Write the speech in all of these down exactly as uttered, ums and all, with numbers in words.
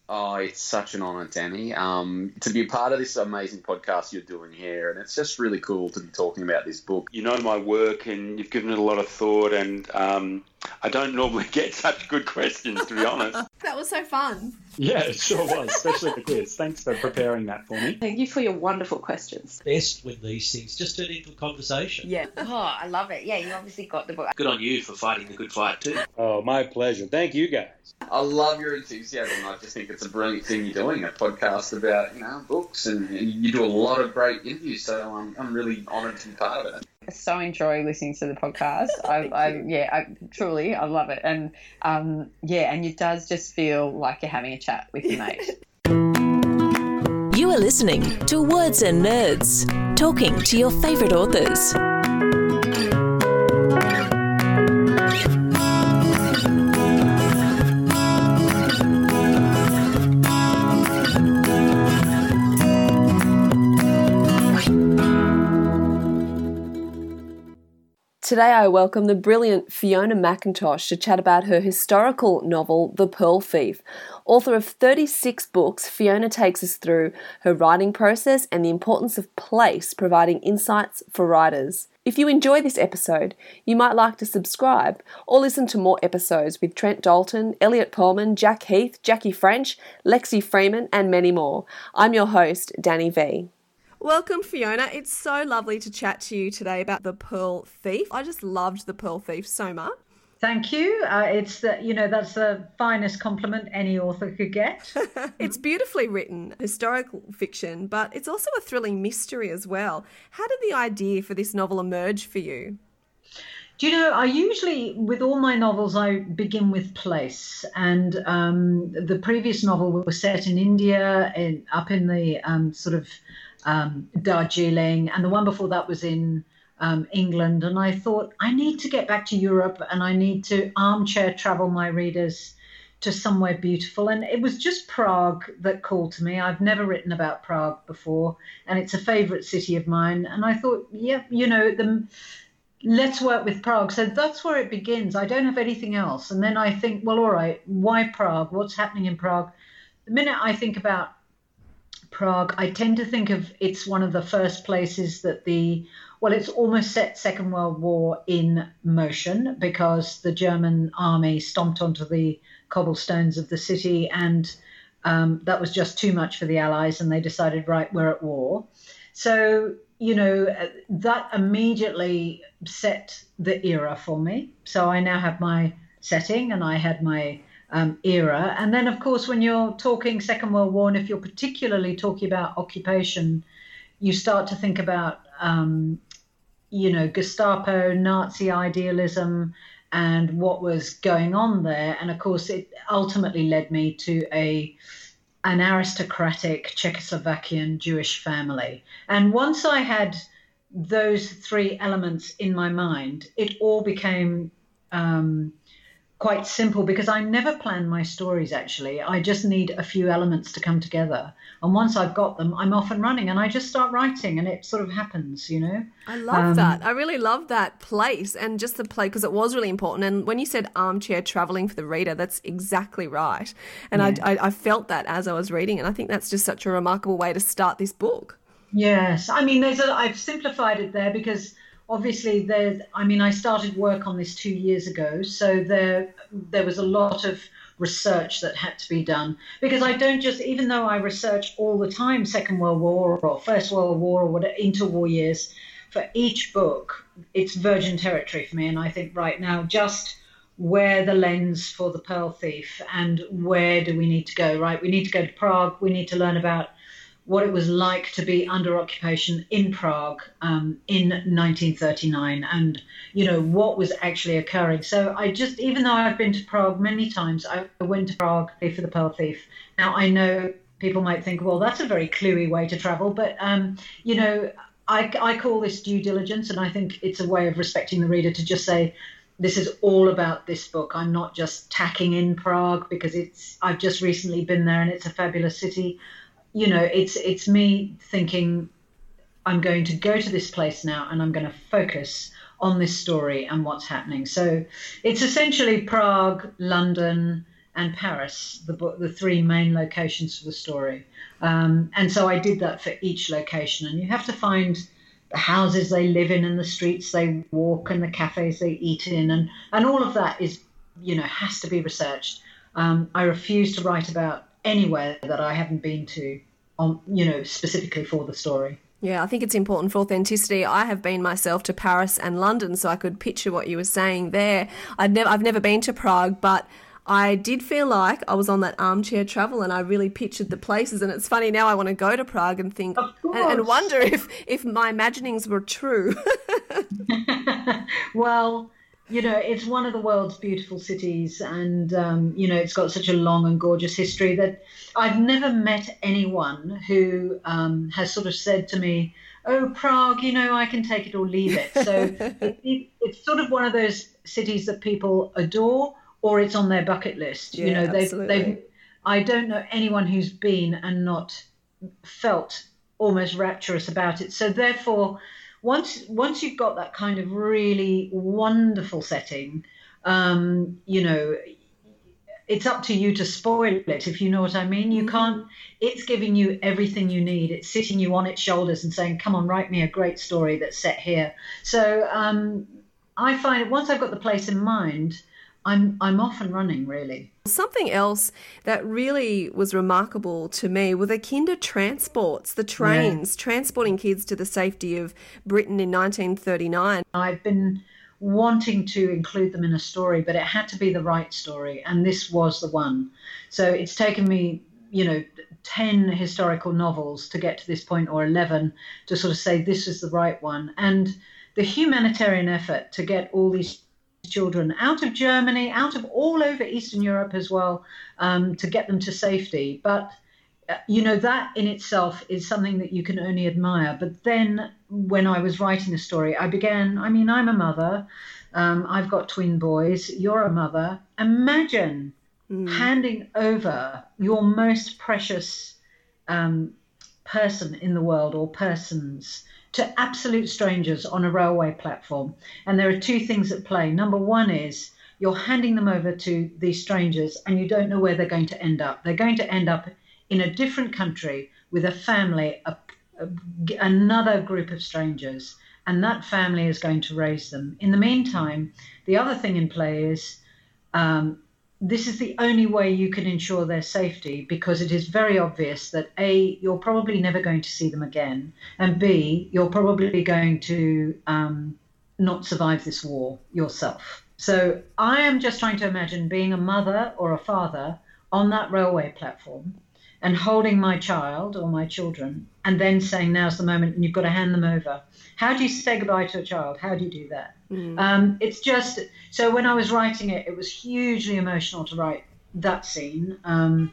Oh, it's such an honour, Danny, um, to be a part of this amazing podcast you're doing here. And it's just really cool to be talking about this book. You know my work and you've given it a lot of thought, and um, I don't normally get such good questions, to be honest. That was so fun. Yeah, it sure was, especially the quiz. Thanks for preparing that for me. Thank you for your wonderful questions. Best when these things just turn into a conversation. Yeah. Oh, I love it. Yeah, you obviously got the book. Good on you for fighting the good fight too. Oh, my pleasure. Thank you, guys. I love your enthusiasm. I just think it's a brilliant thing you're doing, a podcast about, you know, books, and, and you do a lot of great interviews, so I'm, I'm really honoured to be part of it. I so enjoy listening to the podcast. I, I yeah, I truly, I love it. And um, yeah, and it does just feel like you're having a chat with your mate. You are listening to Words and Nerds, talking to your favourite authors. Today I welcome the brilliant Fiona McIntosh to chat about her historical novel, The Pearl Thief. Author of thirty-six books, Fiona takes us through her writing process and the importance of place, providing insights for writers. If you enjoy this episode, you might like to subscribe or listen to more episodes with Trent Dalton, Elliot Perlman, Jack Heath, Jackie French, Lexi Freeman, and many more. I'm your host, Danny V. Welcome, Fiona. It's so lovely to chat to you today about The Pearl Thief. I just loved The Pearl Thief so much. Thank you. Uh, it's the, you know, that's the finest compliment any author could get. It's beautifully written, historical fiction, but it's also a thrilling mystery as well. How did the idea for this novel emerge for you? Do you know, I usually, with all my novels, I begin with place. And um, the previous novel was set in India, in, up in the um, sort of um, Darjeeling, and the one before that was in um, England. And I thought, I need to get back to Europe, and I need to armchair travel my readers to somewhere beautiful. And it was just Prague that called to me. I've never written about Prague before, and it's a favourite city of mine. And I thought, yeah, you know, the... let's work with Prague. So that's where it begins. I don't have anything else. And then I think, well, all right, why Prague? What's happening in Prague? The minute I think about Prague, I tend to think of it's one of the first places that the, well, it's almost set Second World War in motion, because the German army stomped onto the cobblestones of the city, and um, that was just too much for the Allies, and they decided, right, we're at war. So, you know, that immediately set the era for me. So I now have my setting, and I had my um, era. And then, of course, when you're talking Second World War, and if you're particularly talking about occupation, you start to think about, um, you know, Gestapo, Nazi idealism, and what was going on there. And, of course, it ultimately led me to a an aristocratic Czechoslovakian Jewish family. And once I had those three elements in my mind, it all became um, quite simple, because I never plan my stories, actually. I just need a few elements to come together. And once I've got them, I'm off and running, and I just start writing, and it sort of happens, you know. I love um, that. I really love that place, and just the play, because it was really important. And when you said armchair travelling for the reader, that's exactly right. And yeah. I, I, I felt that as I was reading, and I think that's just such a remarkable way to start this book. Yes. I mean, there's a, I've simplified it there, because obviously there, I mean, I started work on this two years ago, so there there was a lot of research that had to be done, because I don't just, even though I research all the time Second World War or First World War or whatever, interwar years, for each book, it's virgin territory for me. And I think right now, just where the lens for The Pearl Thief, and where do we need to go, right? We need to go to Prague. We need to learn about what it was like to be under occupation in Prague um, in nineteen thirty-nine, and, you know, what was actually occurring. So I just, even though I've been to Prague many times, I went to Prague for The Pearl Thief. Now, I know people might think, well, that's a very cluey way to travel, but, um, you know, I, I call this due diligence, and I think it's a way of respecting the reader to just say, this is all about this book. I'm not just tacking in Prague because it's, I've just recently been there and it's a fabulous city. You know, it's it's me thinking, I'm going to go to this place now, and I'm going to focus on this story and what's happening. So it's essentially Prague, London, and Paris, the book, the three main locations for the story. Um, and so I did that for each location. And you have to find the houses they live in and the streets they walk and the cafes they eat in. And, and all of that is, you know, has to be researched. Um, I refuse to write about anywhere that I haven't been to, on, you know, specifically for the story. Yeah, I think it's important for authenticity. I have been myself to Paris and London, so I could picture what you were saying there. I'd never, I've never been to Prague, but I did feel like I was on that armchair travel and I really pictured the places. And it's funny now I want to go to Prague and think and, and wonder if, if my imaginings were true. Well, you know, it's one of the world's beautiful cities and, um, you know, it's got such a long and gorgeous history that I've never met anyone who um, has sort of said to me, oh, Prague, you know, I can take it or leave it. So it, it, it's sort of one of those cities that people adore or it's on their bucket list. Yeah, you know, they've, absolutely. they've, I don't know anyone who's been and not felt almost rapturous about it. So therefore, once once you've got that kind of really wonderful setting, um, you know, it's up to you to spoil it, if you know what I mean. You can't, it's giving you everything you need. It's sitting you on its shoulders and saying, come on, write me a great story that's set here. So um, I find once I've got the place in mind, I'm I'm off and running, really. Something else that really was remarkable to me were the kinder transports, the trains, yeah. transporting kids to the safety of Britain in nineteen thirty-nine. I've been wanting to include them in a story, but it had to be the right story, and this was the one. So it's taken me, you know, ten historical novels to get to this point, or eleven, to sort of say this is the right one. And the humanitarian effort to get all these children out of Germany, out of all over Eastern Europe as well, um, to get them to safety. But, uh, you know, that in itself is something that you can only admire. But then when I was writing the story, I began, I mean, I'm a mother. Um, I've got twin boys. You're a mother. Imagine mm. handing over your most precious um, person in the world or persons to absolute strangers on a railway platform. And there are two things at play. Number one is you're handing them over to these strangers and you don't know where they're going to end up. They're going to end up in a different country with a family, a, a, another group of strangers, and that family is going to raise them. In the meantime, the other thing in play is um, this is the only way you can ensure their safety, because it is very obvious that A, you're probably never going to see them again, and B, you're probably going to um, not survive this war yourself. So I am just trying to imagine being a mother or a father on that railway platform and holding my child or my children and then saying, now's the moment, and you've got to hand them over. How do you say goodbye to a child? How do you do that? Mm. Um, it's just, so when I was writing it, it was hugely emotional to write that scene. Um,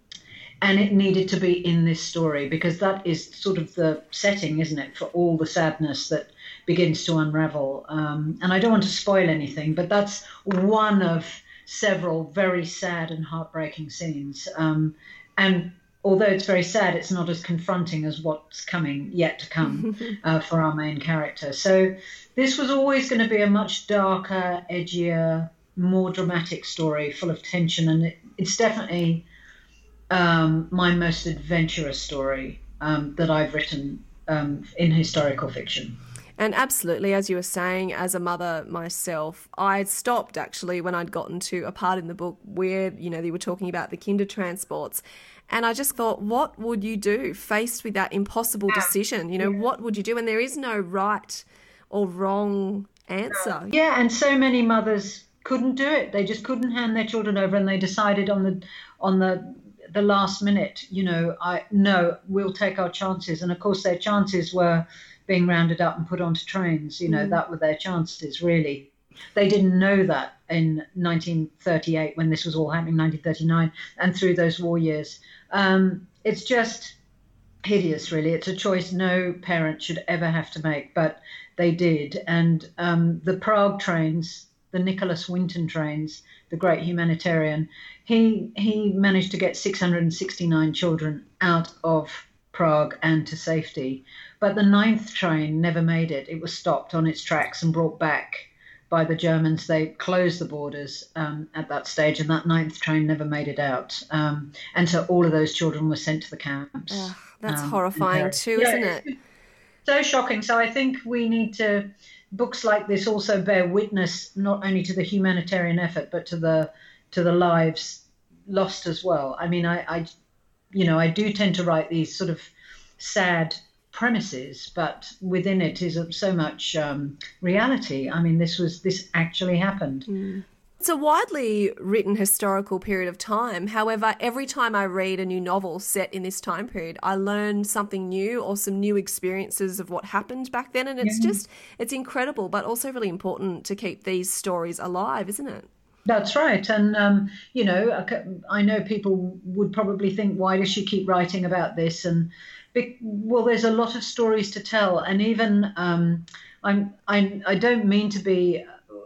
and it needed to be in this story because that is sort of the setting, isn't it, for all the sadness that begins to unravel. Um, and I don't want to spoil anything, but that's one of several very sad and heartbreaking scenes. Um, and although it's very sad, it's not as confronting as what's coming yet to come uh, for our main character. So this was always going to be a much darker, edgier, more dramatic story full of tension. And it, it's definitely um, my most adventurous story um, that I've written um, in historical fiction. And absolutely, as you were saying, as a mother myself, I stopped actually when I'd gotten to a part in the book where, you know, you were talking about the kinder transports. And I just thought, what would you do faced with that impossible decision? You know, what would you do? And there is no right or wrong answer. Yeah, and so many mothers couldn't do it. They just couldn't hand their children over, and they decided on the on the the last minute, you know, I no, we'll take our chances. And of course, their chances were being rounded up and put onto trains. You know, mm. that were their chances, really. They didn't know that in nineteen thirty-eight when this was all happening, nineteen thirty-nine, and through those war years. Um, it's just hideous, really. It's a choice no parent should ever have to make, but they did. And um, the Prague trains, the Nicholas Winton trains, the great humanitarian, he he managed to get six hundred sixty-nine children out of Prague and to safety. But the ninth train never made it. It was stopped on its tracks and brought back by the Germans. They closed the borders um, at that stage, and that ninth train never made it out. Um, and so all of those children were sent to the camps. Oh, that's um, horrifying too, yeah, isn't it? So shocking. So I think we need to, books like this also bear witness not only to the humanitarian effort, but to the to the lives lost as well. I mean, I, I you know, I do tend to write these sort of sad premises, but within it is so much um, reality. I mean, this was this actually happened. Mm. It's a widely written historical period of time. However, every time I read a new novel set in this time period, I learn something new or some new experiences of what happened back then. And it's yeah. just, it's incredible, but also really important to keep these stories alive, isn't it? That's right. And, um, you know, I know people would probably think, why does she keep writing about this? And, well, there's a lot of stories to tell. And even, um, I'm, I, I don't mean to be,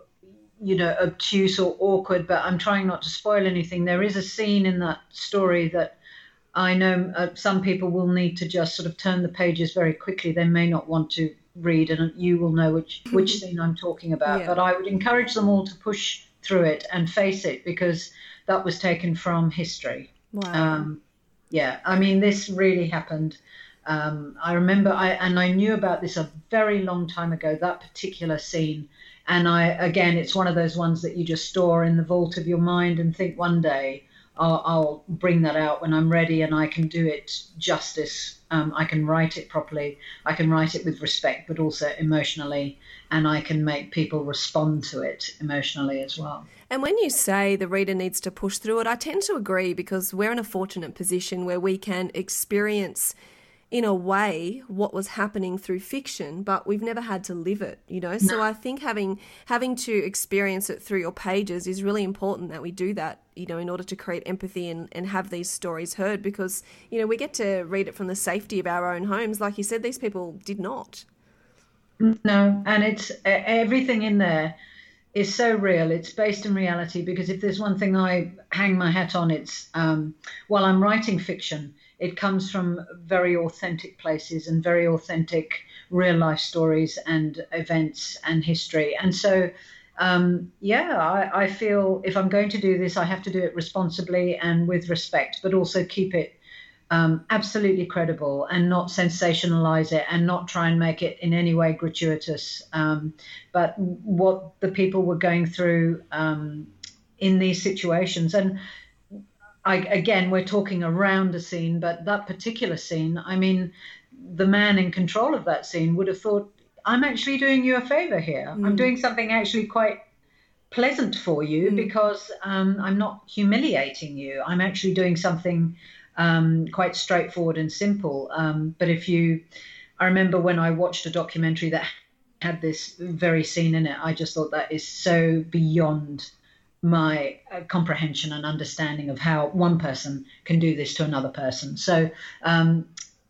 you know, obtuse or awkward, but I'm trying not to spoil anything. There is a scene in that story that I know uh, some people will need to just sort of turn the pages very quickly. They may not want to read, and you will know which, which scene I'm talking about. Yeah. But I would encourage them all to push through it and face it, because that was taken from history. Wow. Um, yeah, I mean, this really happened. Um, I remember, I and I knew about this a very long time ago, that particular scene. And I, again, it's one of those ones that you just store in the vault of your mind and think one day I'll, I'll bring that out when I'm ready and I can do it justice. Um, I can write it properly. I can write it with respect, but also emotionally, and I can make people respond to it emotionally as well. And when you say the reader needs to push through it, I tend to agree, because we're in a fortunate position where we can experience in a way what was happening through fiction, but we've never had to live it, you know. No. So I think having having to experience it through your pages is really important, that we do that, you know, in order to create empathy and, and have these stories heard, because, you know, we get to read it from the safety of our own homes. Like you said, these people did not. No, and it's everything in there is so real. It's based in reality, because if there's one thing I hang my hat on, it's um, while I'm writing fiction, it comes from very authentic places and very authentic real life stories and events and history. And so, um, yeah, I, I feel if I'm going to do this, I have to do it responsibly and with respect, but also keep it um, absolutely credible and not sensationalize it and not try and make it in any way gratuitous. Um, but what the people were going through um, in these situations. And I, again, we're talking around a scene, but that particular scene, I mean, the man in control of that scene would have thought, I'm actually doing you a favor here. Mm. I'm doing something actually quite pleasant for you mm. because um, I'm not humiliating you. I'm actually doing something um, quite straightforward and simple. Um, but if you, I remember when I watched a documentary that had this very scene in it, I just thought that is so beyond my uh, comprehension and understanding of how one person can do this to another person. So um,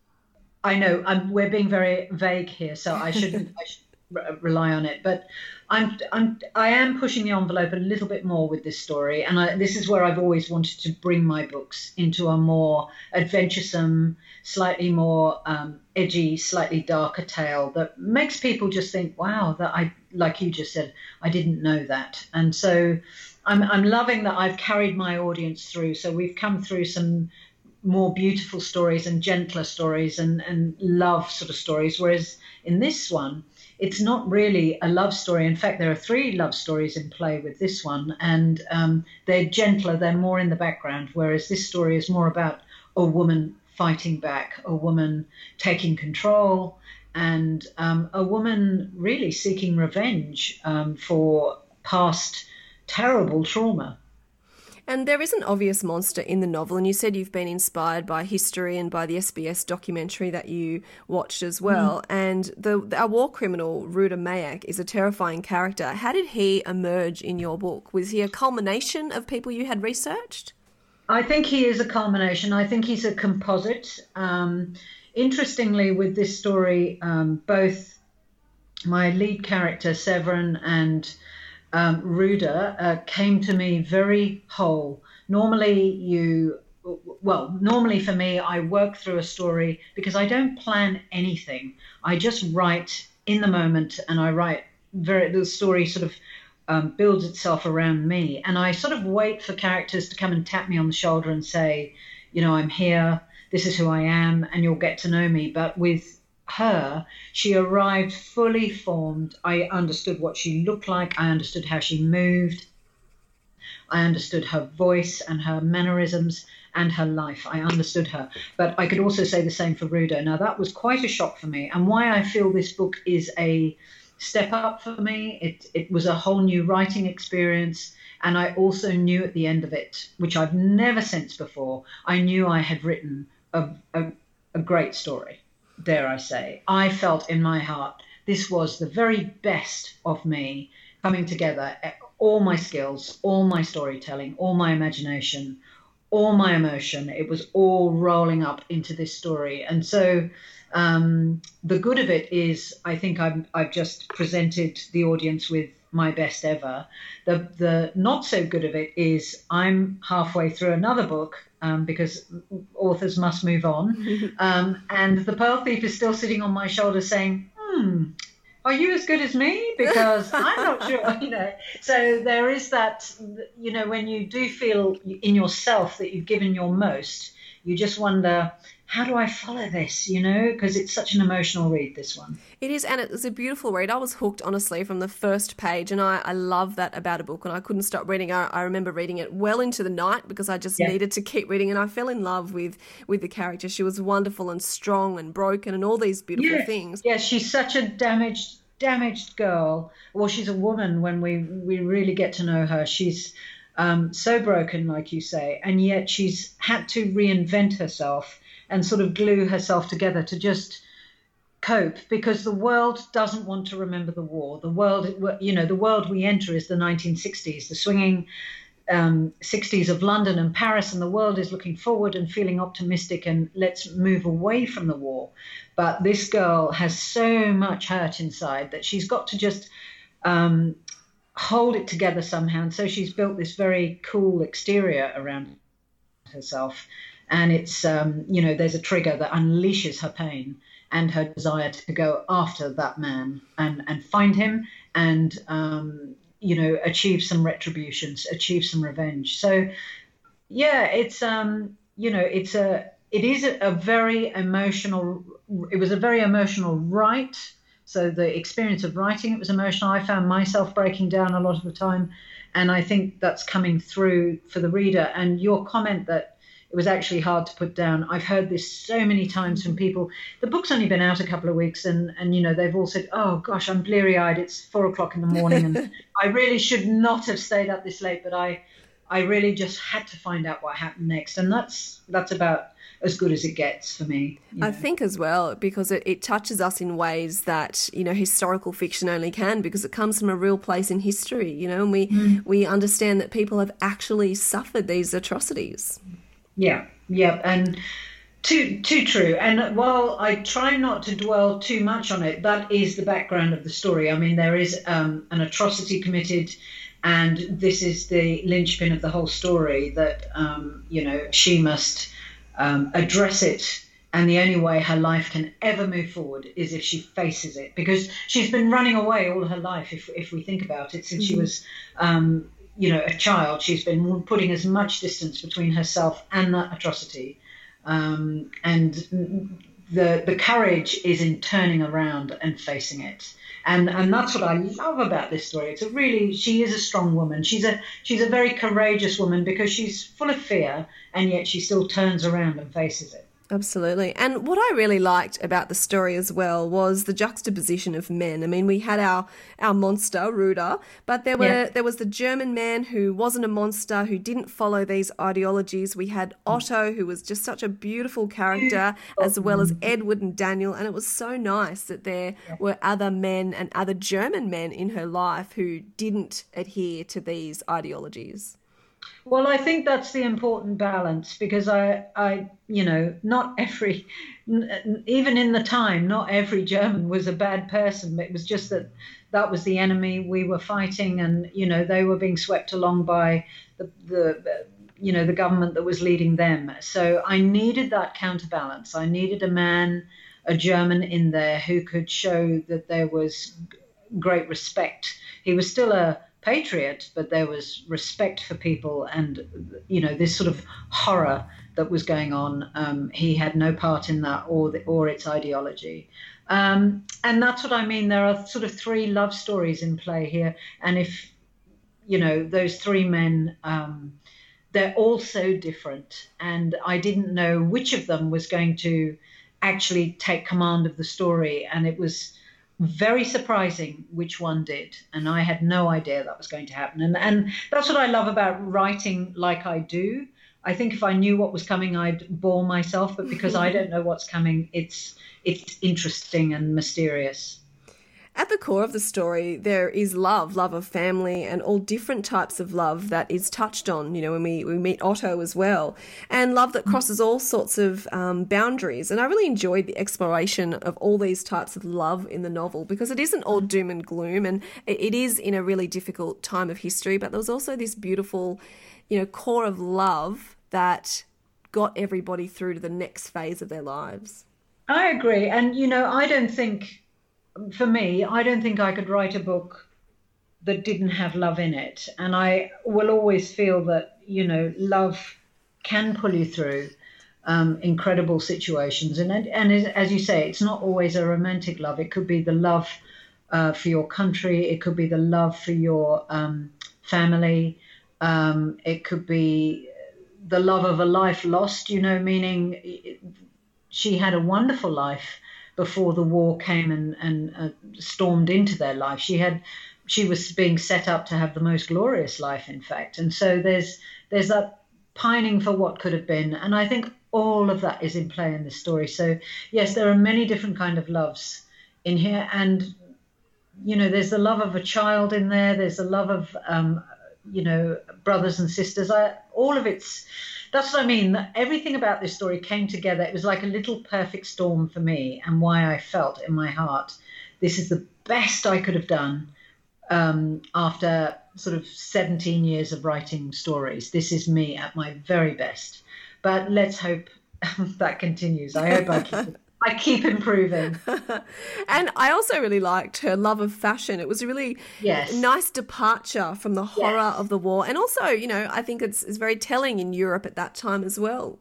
I know I'm, we're being very vague here, so I shouldn't I should re- rely on it. But I'm, I'm, I am pushing the envelope a little bit more with this story. And I, this is where I've always wanted to bring my books into a more adventuresome, slightly more um, edgy, slightly darker tale that makes people just think, wow, that I, like you just said, I didn't know that. And so I'm, I'm loving that I've carried my audience through. So we've come through some more beautiful stories and gentler stories and, and love sort of stories. Whereas in this one, it's not really a love story. In fact, there are three love stories in play with this one, and um, they're gentler, they're more in the background, whereas this story is more about a woman fighting back, a woman taking control, and um, a woman really seeking revenge um, for past terrible trauma. And there is an obvious monster in the novel, and you said you've been inspired by history and by the S B S documentary that you watched as well. Mm. And the, the our war criminal, Ruda Mayak, is a terrifying character. How did he emerge in your book? Was he a culmination of people you had researched? I think he is a culmination. I think he's a composite. Um, interestingly, with this story, um, both my lead character, Severin, and Um, Ruda uh, came to me very whole. Normally you, well, normally for me, I work through a story because I don't plan anything. I just write in the moment, and I write very, the story sort of um, builds itself around me. And I sort of wait for characters to come and tap me on the shoulder and say, you know, I'm here, this is who I am, and you'll get to know me. But with her, she arrived fully formed. I understood what she looked like. I understood how she moved. I understood her voice and her mannerisms and her life. I understood her. But I could also say the same for Ruda. Now, that was quite a shock for me. And why I feel this book is a step up for me, it, it was a whole new writing experience. And I also knew at the end of it, which I've never sensed before, I knew I had written a, a, a great story, dare I say. I felt in my heart this was the very best of me coming together, all my skills, all my storytelling, all my imagination, all my emotion. It was all rolling up into this story. And so um, the good of it is I think I've, I've just presented the audience with my best ever. The the not so good of it is I'm halfway through another book um, because authors must move on. Um, and the Pearl Thief is still sitting on my shoulder saying, hmm, are you as good as me? Because I'm not sure, you know. So there is that, you know, when you do feel in yourself that you've given your most, you just wonder, how do I follow this, you know, because it's such an emotional read, this one. It is, and it was a beautiful read. I was hooked, honestly, from the first page, and I, I love that about a book, and I couldn't stop reading. I, I remember reading it well into the night because I just yeah. needed to keep reading, and I fell in love with, with the character. She was wonderful and strong and broken and all these beautiful yes. things. Yes, she's such a damaged, damaged girl. Well, she's a woman when we, we really get to know her. She's um, so broken, like you say, and yet she's had to reinvent herself and sort of glue herself together to just cope, because the world doesn't want to remember the war. The world, you know, the world we enter is the nineteen sixties, the swinging um, sixties of London and Paris, and the world is looking forward and feeling optimistic and let's move away from the war. But this girl has so much hurt inside that she's got to just um, hold it together somehow. And so she's built this very cool exterior around herself. And it's, um, you know, there's a trigger that unleashes her pain and her desire to go after that man and, and find him and, um, you know, achieve some retributions, achieve some revenge. So, yeah, it's, um, you know, it's a, it is a, a very emotional, it was a very emotional write. So the experience of writing it was emotional. I found myself breaking down a lot of the time. And I think that's coming through for the reader. And your comment that it was actually hard to put down. I've heard this so many times from people. The book's only been out a couple of weeks and, and you know, they've all said, oh, gosh, I'm bleary-eyed. It's four o'clock in the morning and I really should not have stayed up this late, but I I really just had to find out what happened next. And that's that's about as good as it gets for me. You know. I think as well, because it, it touches us in ways that, you know, historical fiction only can, because it comes from a real place in history, you know, and we, mm. we understand that people have actually suffered these atrocities. Yeah, yeah, and too too true. And while I try not to dwell too much on it, that is the background of the story. I mean, there is um, an atrocity committed, and this is the linchpin of the whole story, that, um, you know, she must um, address it, and the only way her life can ever move forward is if she faces it, because she's been running away all her life, if if we think about it, since mm-hmm. she was um you know, a child. She's been putting as much distance between herself and that atrocity. Um, and the the courage is in turning around and facing it. And and that's what I love about this story. It's a really, she is a strong woman. She's a she's a very courageous woman because she's full of fear and yet she still turns around and faces it. Absolutely. And what I really liked about the story as well was the juxtaposition of men. I mean, we had our, our monster, Ruda, but there were yeah. there was the German man who wasn't a monster, who didn't follow these ideologies. We had Otto, who was just such a beautiful character, as well as Edward and Daniel. And it was so nice that there were other men and other German men in her life who didn't adhere to these ideologies. Well, I think that's the important balance, because I, I, you know, not every, even in the time, not every German was a bad person. It was just that that was the enemy we were fighting, and, you know, they were being swept along by the, the you know, the government that was leading them. So I needed that counterbalance. I needed a man, a German in there who could show that there was great respect. He was still a patriot, but there was respect for people, and, you know, this sort of horror that was going on. Um, he had no part in that, or the, or its ideology. Um, and that's what I mean. There are sort of three love stories in play here. And if, you know, those three men, um, they're all so different. And I didn't know which of them was going to actually take command of the story. And it was very surprising which one did. And I had no idea that was going to happen. And, and that's what I love about writing like I do. I think if I knew what was coming, I'd bore myself. But because I don't know what's coming, it's it's interesting and mysterious. At the core of the story, there is love, love of family, and all different types of love that is touched on, you know, when we, we meet Otto as well, and love that crosses all sorts of um, boundaries. And I really enjoyed the exploration of all these types of love in the novel, because it isn't all doom and gloom, and it, it is in a really difficult time of history, but there was also this beautiful, you know, core of love that got everybody through to the next phase of their lives. I agree. And, you know, I don't think, for me, I don't think I could write a book that didn't have love in it. And I will always feel that, you know, love can pull you through um, incredible situations. And, and as you say, it's not always a romantic love. It could be the love uh, for your country. It could be the love for your um, family. Um, it could be the love of a life lost, you know, meaning it, she had a wonderful life before the war came and, and uh, stormed into their life. She had, she was being set up to have the most glorious life, in fact. And so there's there's that pining for what could have been. And I think all of that is in play in this story. So, yes, there are many different kind of loves in here. And, you know, there's the love of a child in there. There's the love of, um, you know, brothers and sisters. I, all of it's... That's what I mean. Everything about this story came together. It was like a little perfect storm for me, and why I felt in my heart, this is the best I could have done um, after sort of seventeen years of writing stories. This is me at my very best. But let's hope that continues. I hope I keep I keep improving. And I also really liked her love of fashion. It was a really yes. nice departure from the horror yes. of the war. And also, you know, I think it's, it's very telling in Europe at that time as well.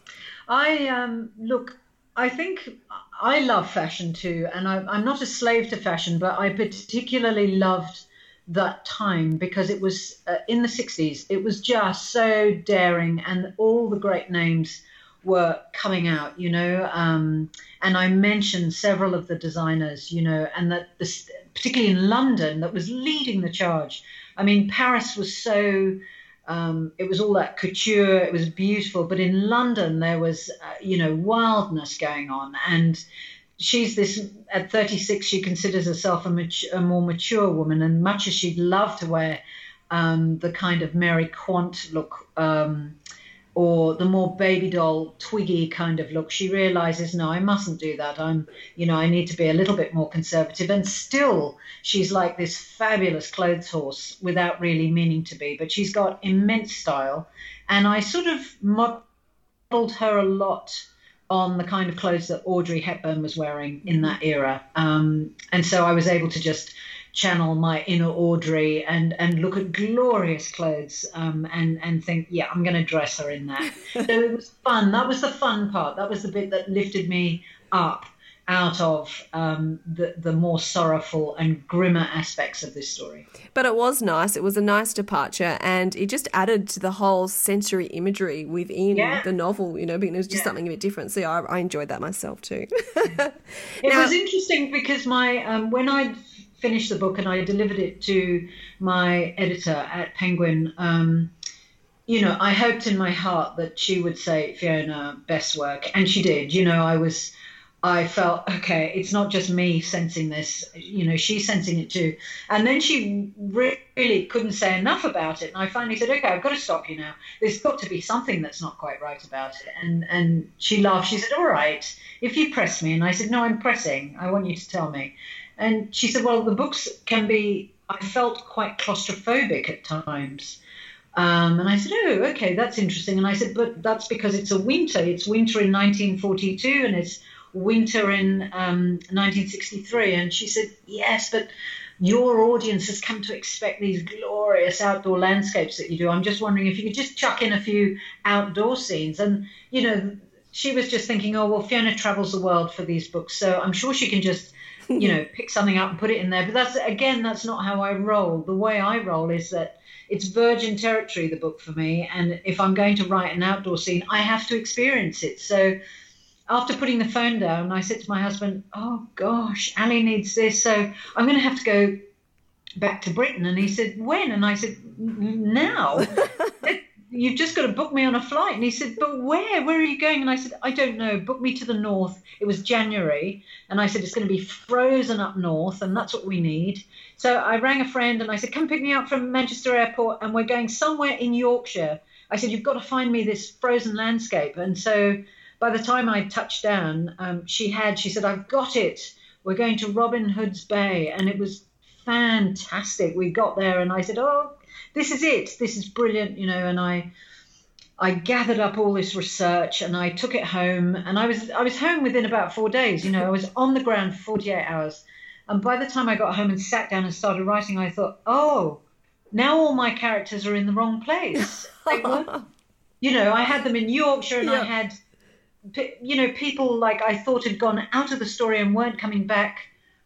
I, um, look, I think I love fashion too. And I, I'm not a slave to fashion, but I particularly loved that time because it was uh, in the sixties. It was just so daring, and all the great names were coming out, you know, um, and I mentioned several of the designers, you know, and that this, particularly in London, that was leading the charge. I mean, Paris was so, um, it was all that couture, it was beautiful, but in London there was, uh, you know, wildness going on. And she's this, at thirty-six, she considers herself a, mature, a more mature woman, and much as she'd love to wear um, the kind of Mary Quant look, um, or the more baby doll, twiggy kind of look, she realizes, no, I mustn't do that. I'm, you know, I need to be a little bit more conservative. And still, she's like this fabulous clothes horse without really meaning to be. But she's got immense style. And I sort of modeled her a lot on the kind of clothes that Audrey Hepburn was wearing in that era. Um, and so I was able to just channel my inner Audrey and and look at glorious clothes um, and and think, yeah, I'm going to dress her in that. So it was fun. That was the fun part. That was the bit that lifted me up out of um, the the more sorrowful and grimmer aspects of this story. But it was nice. It was a nice departure, and it just added to the whole sensory imagery within yeah. the novel, you know, because it was just yeah. something a bit different. So yeah, I, I enjoyed that myself too. It now, was interesting because my um, when I finished the book and I delivered it to my editor at Penguin, um, you know, I hoped in my heart that she would say, Fiona, best work. And she did. You know, I was, I felt, okay, it's not just me sensing this, you know, she's sensing it too. And then she really couldn't say enough about it. And I finally said, okay, I've got to stop you now. There's got to be something that's not quite right about it. And, and she laughed. She said, all right, if you press me. And I said, no, I'm pressing. I want you to tell me. And she said, well, the books can be, I felt quite claustrophobic at times. Um, and I said, oh, okay, that's interesting. And I said, but that's because it's a winter. It's winter in nineteen forty-two and it's winter in um, nineteen sixty-three. And she said, yes, but your audience has come to expect these glorious outdoor landscapes that you do. I'm just wondering if you could just chuck in a few outdoor scenes. And, you know, she was just thinking, oh, well, Fiona travels the world for these books, so I'm sure she can just, you know, pick something up and put it in there. But that's, again, that's not how I roll. The way I roll is that it's virgin territory, the book, for me. And if I'm going to write an outdoor scene, I have to experience it. So after putting the phone down, I said to my husband, oh, gosh, Ali needs this, so I'm going to have to go back to Britain. And he said, when? And I said, now. You've just got to book me on a flight. And he said, but where? Where are you going? And I said, I don't know. Book me to the north. It was January. And I said, it's going to be frozen up north, and that's what we need. So I rang a friend and I said, come pick me up from Manchester Airport, and we're going somewhere in Yorkshire. I said, you've got to find me this frozen landscape. And so by the time I touched down, um, she had, she said, I've got it. We're going to Robin Hood's Bay. And it was fantastic. We got there and I said, oh, this is it. This is brilliant, you know. And I, I gathered up all this research and I took it home. And I was, I was home within about four days. You know, I was on the ground for forty-eight hours. And by the time I got home and sat down and started writing, I thought, oh, now all my characters are in the wrong place. They were, you know, I had them in Yorkshire, and yeah. I had, you know, people like I thought had gone out of the story and weren't coming back,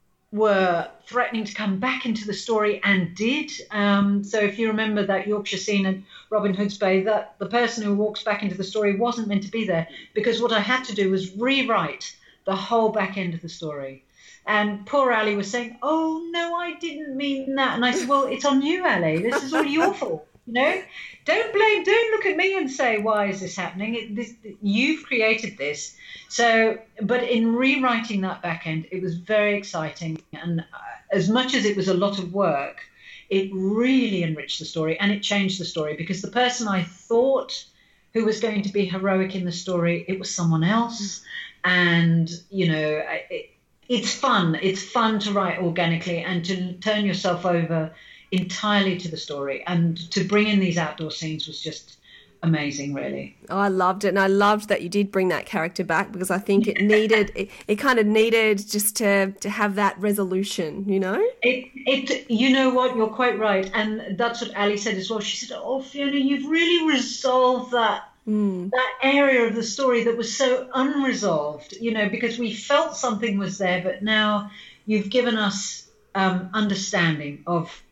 were threatening to come back into the story and did. Um, so if you remember that Yorkshire scene at Robin Hood's Bay, that the person who walks back into the story wasn't meant to be there, because what I had to do was rewrite the whole back end of the story. And poor Ali was saying, oh, no, I didn't mean that. And I said, well, it's on you, Ali. This is all your fault. You know, don't blame, don't look at me and say, why is this happening? It, this, you've created this. So, but in rewriting that back end, it was very exciting. And as much as it was a lot of work, it really enriched the story, and it changed the story, because the person I thought who was going to be heroic in the story, it was someone else. And, you know, it, it's fun. It's fun to write organically and to turn yourself over entirely to the story, and to bring in these outdoor scenes was just amazing, really. Oh, I loved it. And I loved that you did bring that character back, because I think it needed, it, it kind of needed just to, to have that resolution, you know? It, it, you know what, you're quite right. And that's what Ali said as well. She said, oh, Fiona, you've really resolved that, mm. that area of the story that was so unresolved, you know, because we felt something was there, but now you've given us um, understanding of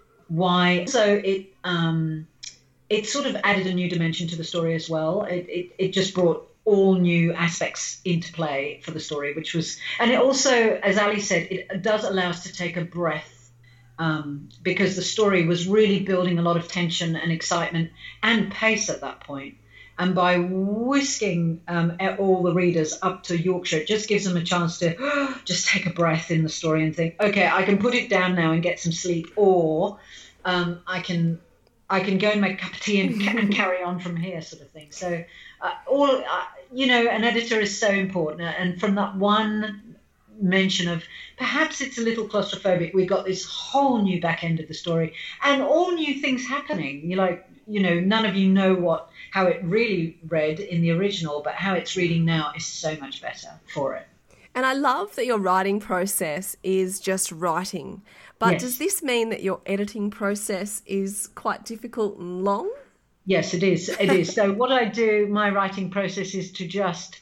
why. So it um, it sort of added a new dimension to the story as well. It, it it just brought all new aspects into play for the story, which was, and it also, as Ali said, it does allow us to take a breath, um, because the story was really building a lot of tension and excitement and pace at that point. And by whisking um, all the readers up to Yorkshire, it just gives them a chance to just take a breath in the story and think, okay, I can put it down now and get some sleep, or um, I can I can go and make a cup of tea and, and carry on from here, sort of thing. So, uh, all uh, you know, an editor is so important. And from that one mention of perhaps it's a little claustrophobic, we got this whole new back end of the story and all new things happening. You're like, you know, none of you know what how it really read in the original, but how it's reading now is so much better for it. And I love that your writing process is just writing. But yes. Does this mean that your editing process is quite difficult and long? Yes, it is. It is. So what I do, my writing process is to just,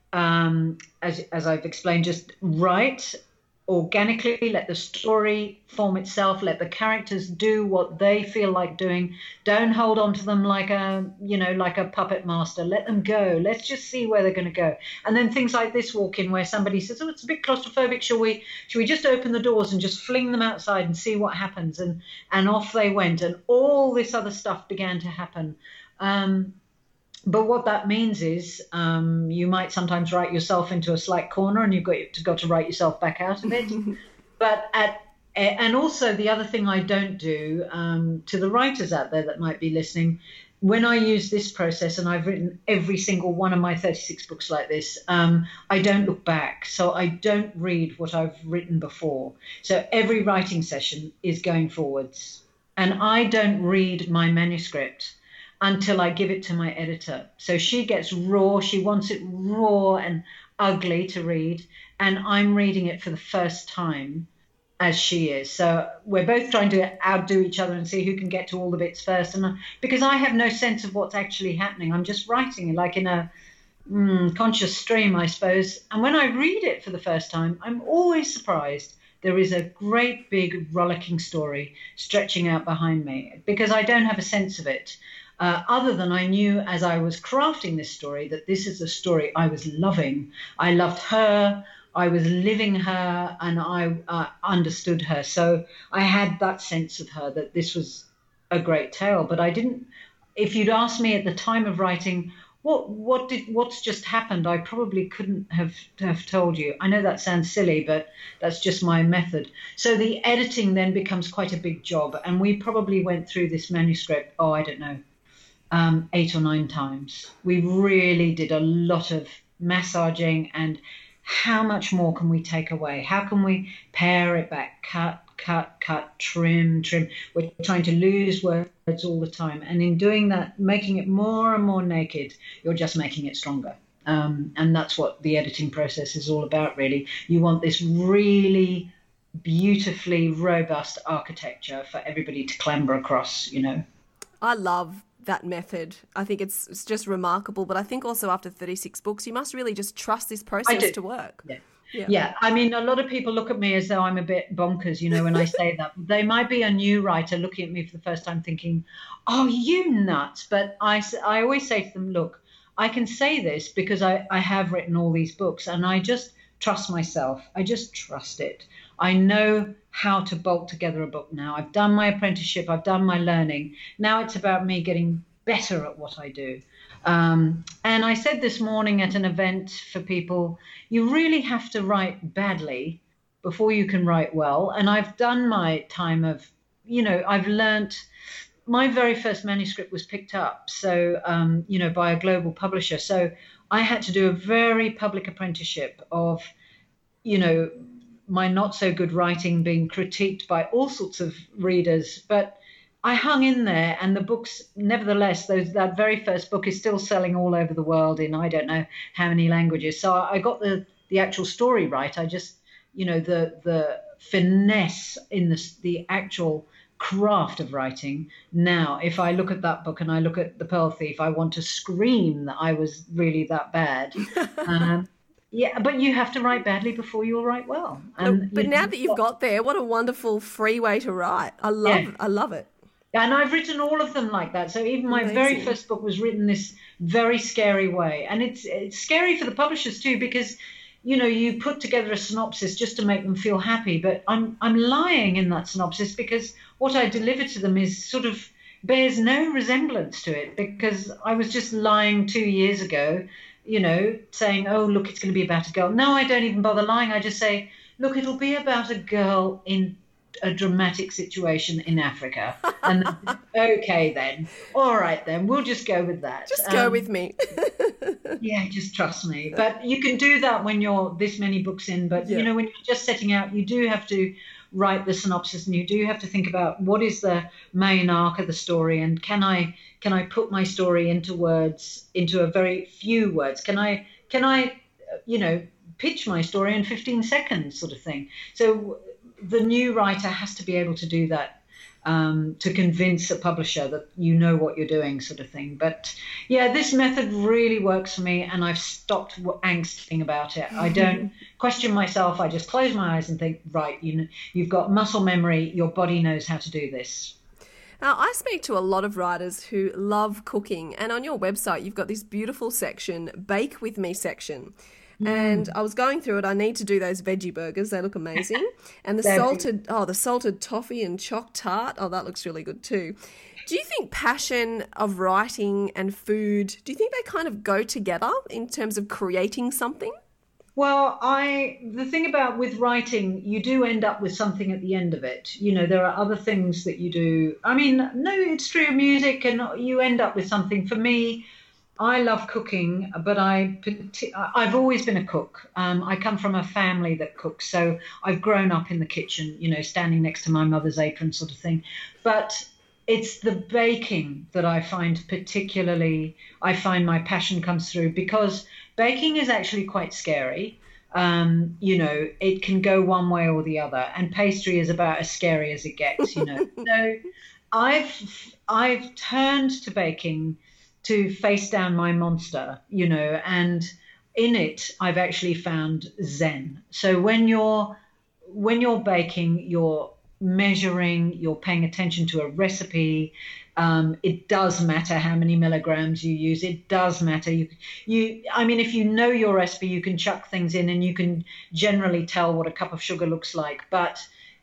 um, as as I've explained, just write organically, let the story form itself, let the characters do what they feel like doing. Don't hold on to them like a, you know, like a puppet master. Let them go. Let's just see where they're going to go. And then things like this walk in where somebody says, oh, it's a bit claustrophobic. Shall we, shall we just open the doors and just fling them outside and see what happens? And, and off they went. And all this other stuff began to happen. Um, But what that means is um, you might sometimes write yourself into a slight corner, and you've got to got to write yourself back out of it. But at and also the other thing I don't do, um, to the writers out there that might be listening, when I use this process, and I've written every single one of my thirty-six books like this, um, I don't look back. So I don't read what I've written before. So every writing session is going forwards, and I don't read my manuscript until I give it to my editor. So she gets raw, she wants it raw and ugly to read, and I'm reading it for the first time. as she is. So we're both trying to outdo each other and see who can get to all the bits first. And because I have no sense of what's actually happening, I'm just writing like in a mm, conscious stream, I suppose. And when I read it for the first time, I'm always surprised. There is a great big rollicking story stretching out behind me because I don't have a sense of it. Uh, other than I knew as I was crafting this story that this is a story I was loving. I loved her. I was living her, and I uh, understood her. So I had that sense of her, that this was a great tale. But I didn't, if you'd asked me at the time of writing, what what did what's just happened, I probably couldn't have, have told you. I know that sounds silly, but that's just my method. So the editing then becomes quite a big job. And we probably went through this manuscript, oh, I don't know, um, eight or nine times. We really did a lot of massaging and how much more can we take away? How can we pare it back? Cut, cut, cut, trim, trim. We're trying to lose words all the time. And in doing that, making it more and more naked, you're just making it stronger. Um, and that's what the editing process is all about, really. You want this really beautifully robust architecture for everybody to clamber across, you know. I love that method. I think it's, it's just remarkable. But I think also after thirty-six books, you must really just trust this process to work. Yeah. Yeah. yeah. I mean, a lot of people look at me as though I'm a bit bonkers, you know, when I say that. They might be a new writer looking at me for the first time thinking, oh, you nuts. But I, I always say to them, look, I can say this because I, I have written all these books and I just trust myself. I just trust it. I know how to bolt together a book now. I've done my apprenticeship. I've done my learning. Now it's about me getting better at what I do. Um, and I said this morning at an event for people, you really have to write badly before you can write well. And I've done my time of, you know, I've learnt, my very first manuscript was picked up, so, um, you know, by a global publisher. So I had to do a very public apprenticeship of, you know, my not so good writing being critiqued by all sorts of readers, but I hung in there, and the books, nevertheless, those that very first book is still selling all over the world in I don't know how many languages. So I got the, the actual story right. I just, you know, the the finesse in the the actual craft of writing. Now, if I look at that book and I look at The Pearl Thief, I want to scream that I was really that bad. um, Yeah, but you have to write badly before you'll write well. And but now that you've got there, what a wonderful free way to write. I love yeah. I love it. And I've written all of them like that. So even my Amazing. very first book was written this very scary way. And it's it's scary for the publishers too, because, you know, you put together a synopsis just to make them feel happy. But I'm I'm lying in that synopsis because what I deliver to them is sort of bears no resemblance to it, because I was just lying two years ago, you know, saying, oh, look, it's going to be about a girl. No, I don't even bother lying. I just say, look, it'll be about a girl in a dramatic situation in Africa. And okay, then. All right, then. We'll just go with that. Just go um, with me. Yeah, just trust me. But you can do that when you're this many books in. But, yeah. you know, when you're just setting out, you do have to write the synopsis, and you do have to think about what is the main arc of the story, and can I can I put my story into words, into a very few words? Can I can I you know pitch my story in fifteen seconds, sort of thing? So the new writer has to be able to do that, um, to convince a publisher that you know what you're doing, sort of thing. But yeah, this method really works for me, and I've stopped angsting about it. I don't question myself. I just close my eyes and think, right, you know, you've got muscle memory. Your body knows how to do this. Now, I speak to a lot of writers who love cooking, and on your website, you've got this beautiful section, Bake With Me section. And I was going through it. I need to do those veggie burgers. They look amazing. And the salted, oh, the salted toffee and choc tart. Oh, that looks really good too. Do you think passion of writing and food, do you think they kind of go together in terms of creating something? Well, I the thing about with writing, you do end up with something at the end of it. You know, there are other things that you do. I mean, no, it's true. Music, and you end up with something. For me, I love cooking, but I, I've always been a cook. Um, I come from a family that cooks, so I've grown up in the kitchen, you know, standing next to my mother's apron, sort of thing. But it's the baking that I find particularly, I find my passion comes through, because baking is actually quite scary. Um, you know, it can go one way or the other, and pastry is about as scary as it gets, you know. So I've I've turned to baking to face down my monster, you know, and in it I've actually found Zen. So when you're when you're baking, you're measuring, you're paying attention to a recipe. Um, it does matter how many milligrams you use. It does matter. You, you, I mean, if you know your recipe, you can chuck things in and you can generally tell what a cup of sugar looks like. But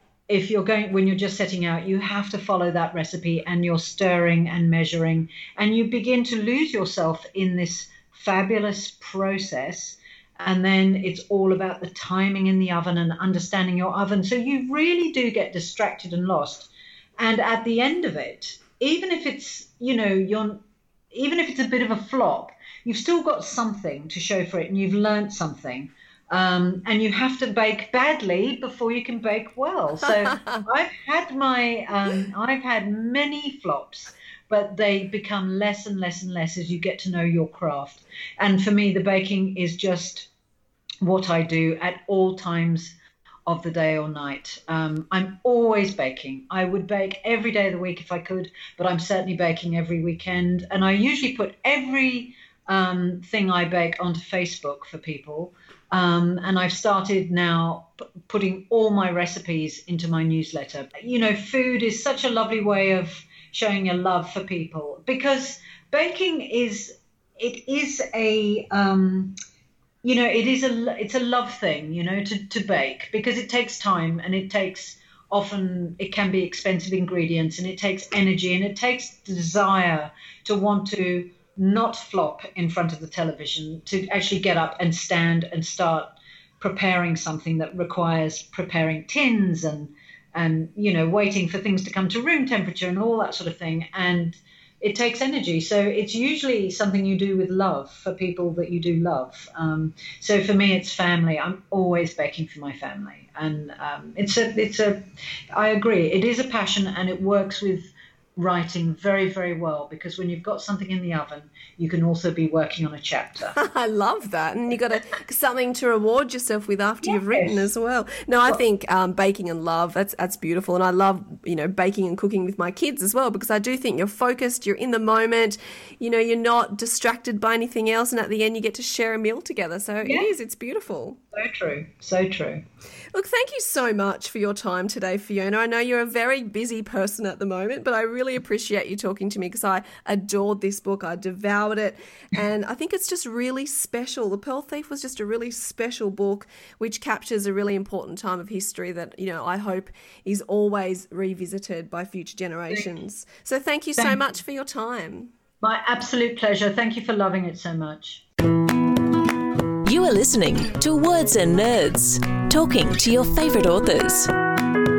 if you're going, when you're just setting out, you have to follow that recipe, and you're stirring and measuring, and you begin to lose yourself in this fabulous process. And then it's all about the timing in the oven and understanding your oven. So you really do get distracted and lost. And at the end of it, even if it's, you know, you're, even if it's a bit of a flop, you've still got something to show for it, and you've learned something. Um, and you have to bake badly before you can bake well. So I've had my, um, I've had many flops, but they become less and less and less as you get to know your craft. And for me, the baking is just what I do at all times of the day or night. Um, I'm always baking. I would bake every day of the week if I could, but I'm certainly baking every weekend. And I usually put every um, thing I bake onto Facebook for people. Um, and I've started now p- putting all my recipes into my newsletter. You know, food is such a lovely way of showing your love for people, because baking is, it is a, um, you know, it is a, it's a love thing, you know, to, to bake, because it takes time, and it takes, often it can be expensive ingredients, and it takes energy, and it takes desire to want to not flop in front of the television, to actually get up and stand and start preparing something that requires preparing tins and, and, you know, waiting for things to come to room temperature and all that sort of thing. And it takes energy. So it's usually something you do with love for people that you do love. Um, so for me, it's family. I'm always baking for my family. And um, it's a, it's a, I agree, it is a passion, and it works with writing very, very well, because when you've got something in the oven, you can also be working on a chapter. I love that. And you've got a, something to reward yourself with after yes. you've written as well. No, I think um, baking and love, that's that's beautiful. And I love, you know, baking and cooking with my kids as well, because I do think you're focused, you're in the moment, you know, you're not distracted by anything else. And at the end, you get to share a meal together. So yeah. it is, it's beautiful. So true. So true. Look, thank you so much for your time today, Fiona. I know you're a very busy person at the moment, but I really appreciate you talking to me, because I adored this book. I devoured it, and I think it's just really special. The Pearl Thief was just a really special book, which captures a really important time of history that, you know, I hope is always revisited by future generations. So thank you so much for your time. My absolute pleasure. Thank you for loving it so much. You are listening to Words and Nerds, talking to your favourite authors.